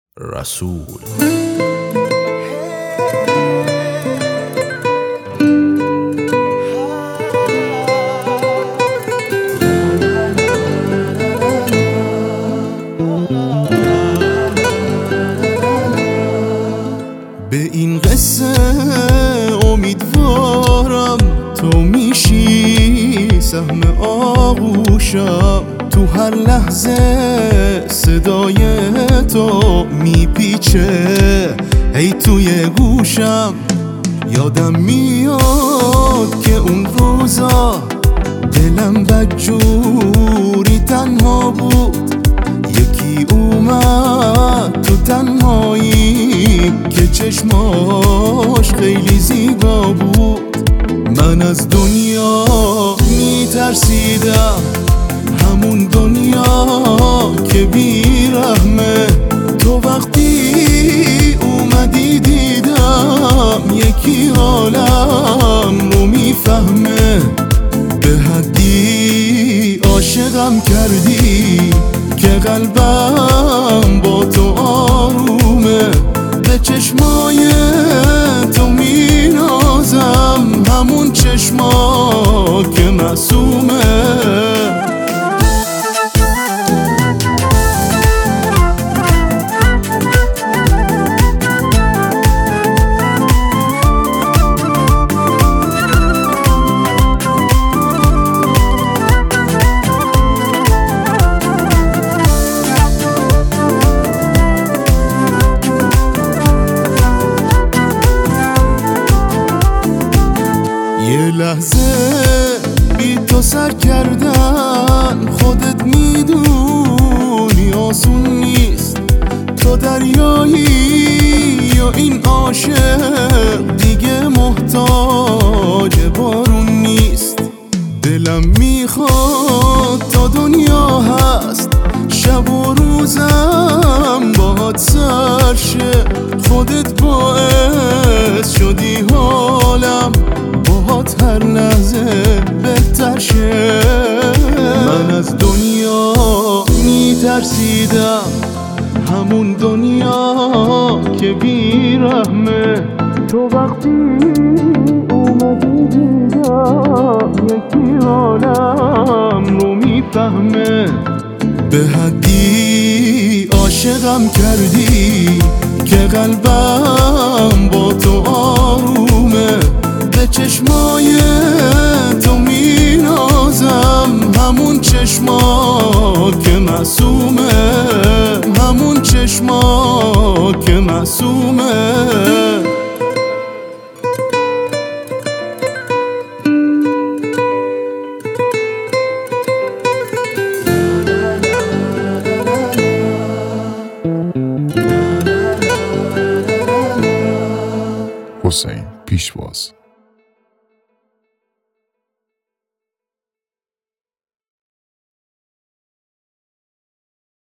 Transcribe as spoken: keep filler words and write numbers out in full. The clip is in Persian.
رسول. به این قصه امیدوارم تو میشی سهم آغوشم، تو هر لحظه صدای تو میپیچه ای توی گوشم. یادم میاد که اون روزا دلم بدجوری تنها بود، یکی اومد تو تنهایی که چشماش خیلی زیبا بود. من از دنیا میترسیدم، همون دنیا که بیرحمه. تو وقتی اومدی دیدم یکی حالم رو میفهمه. به حدی عاشقم کردی که قلبم با تو آرومه. به چشمای تو مینازم، همون چشما که معصومه. یه لحظه بی تو سر کردن خودت میدونی آسون نیست. تو دریایی یا این عاشق دیگه محتاج بارون نیست. دلم میخواد تا دنیا هست شب و روزم باهات سر شه. خودت باعث شدی حالم باهات هر لحظه بهتر شه. من از دنیا میترسیدم، همون دنیا که بیرحمه. تو وقتی اومدی دیدم یکی حالم رو میفهمه. به حدی عاشقم کردی که قلبم با تو آرومه. به چشمای تو مینازم، همون چشما که معصومه. همون چشما که معصومه. حسین پیشواز.